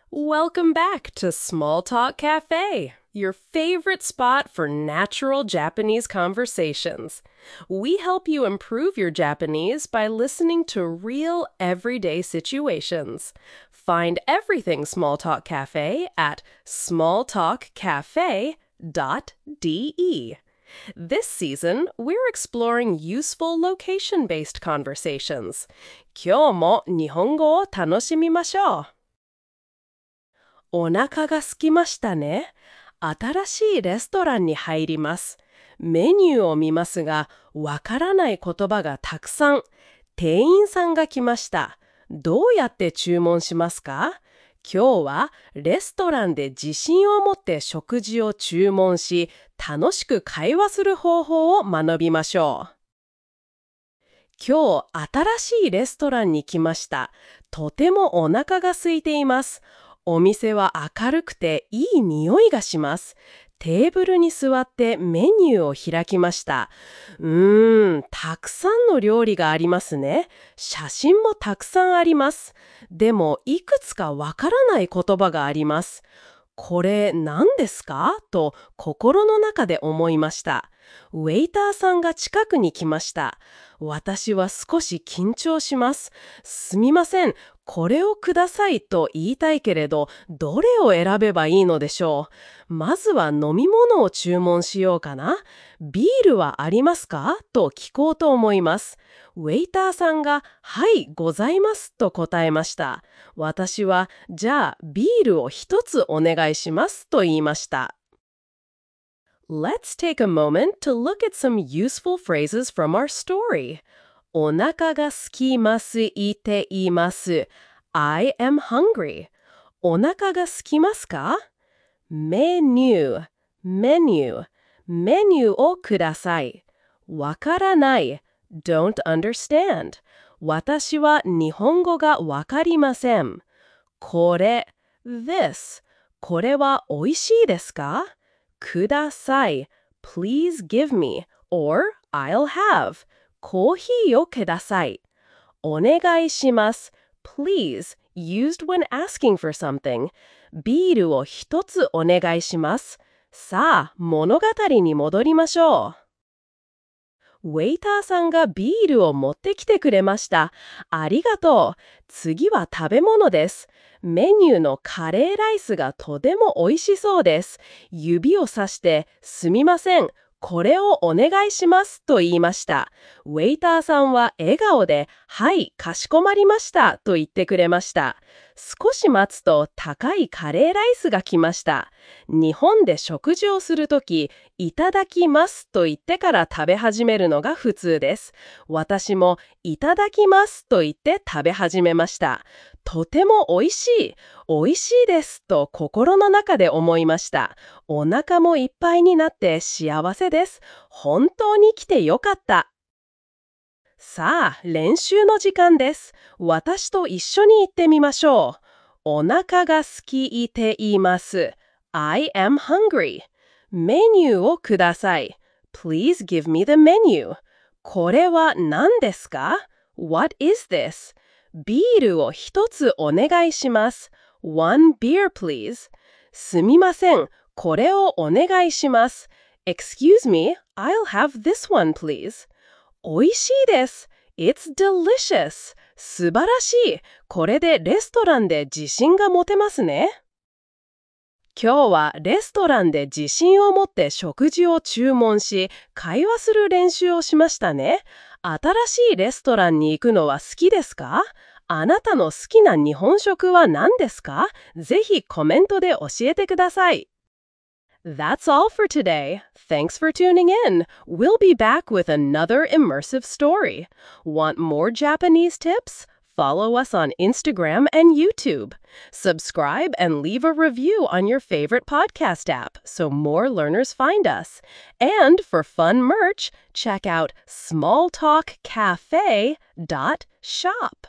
Welcome back to Small Talk Cafe, your favorite spot for natural Japanese conversations. We help you improve your Japanese by listening to real everyday situations. Find everything Small Talk Cafe at smalltalkcafe.de. This season, we're exploring useful location-based conversations. 今日も日本語を楽しみましょう。お腹が空きましたね。新しいレストランに入ります。メニューを見ますが、わからない言葉がたくさん。店員さんが来ました。どうやって注文しますか？今日はレストランで自信を持って食事を注文し、楽しく会話する方法を学びましょう。今日、新しいレストランに来ました。とてもお腹が空いています。お店は明るくていい匂いがします。テーブルに座ってメニューを開きました。たくさんの料理がありますね。写真もたくさんあります。でも、いくつかわからない言葉があります。これ何ですか？と心の中で思いました。ウェイターさんが近くに来ました。私は少し緊張します。すみません。これをくださいと言いたいけれど、どれを選べばいいのでしょう。まずは飲み物を注文しようかな。ビールはありますか？と聞こうと思います。ウェイターさんが、はい、ございますと答えました。私は、じゃあ、ビールを一つお願いしますと言いました。Let's take a moment to look at some useful phrases from our story. お腹が空きますいています。I am hungry. お腹が空きますか？メニューをください。わからない。Don't understand. 私は日本語がわかりません。これ、this. これはおいしいですか？ください。Please give me. Or I'll have. コーヒーをください。お願いします。Please, used when asking for something. ビールを一つお願いします。さあ、物語に戻りましょう。ウェイターさんがビールを持ってきてくれました。ありがとう。次は食べ物です。メニューのカレーライスがとても美味しそうです。指をさして、すみません。これをお願いしますと言いました。ウェイターさんは笑顔で、はい、かしこまりましたと言ってくれました。少し待つと高いカレーライスが来ました。日本で食事をするとき、いただきますと言ってから食べ始めるのが普通です。私もいただきますと言って食べ始めました。とても美味しいですと心の中で思いました。お腹もいっぱいになって幸せです。本当に来てよかった。さあ、練習の時間です。私と一緒に言ってみましょう。お腹が空きています。I am hungry. メニューをください。Please give me the menu. これは何ですか？ What is this? ビールを一つお願いします。One beer, please. すみません。これをお願いします。Excuse me, I'll have this one, please. おいしいです。It's delicious. 素晴らしい。これでレストランで自信が持てますね。今日はレストランで自信を持って食事を注文し、会話する練習をしましたね。新しいレストランに行くのは好きですか？あなたの好きな日本食は何ですか？ぜひコメントで教えてください。That's all for today. Thanks for tuning in. We'll be back with another immersive story. Want more Japanese tips? Follow us on Instagram and YouTube. Subscribe and leave a review on your favorite podcast app so more learners find us. And for fun merch, check out smalltalkcafe.shop.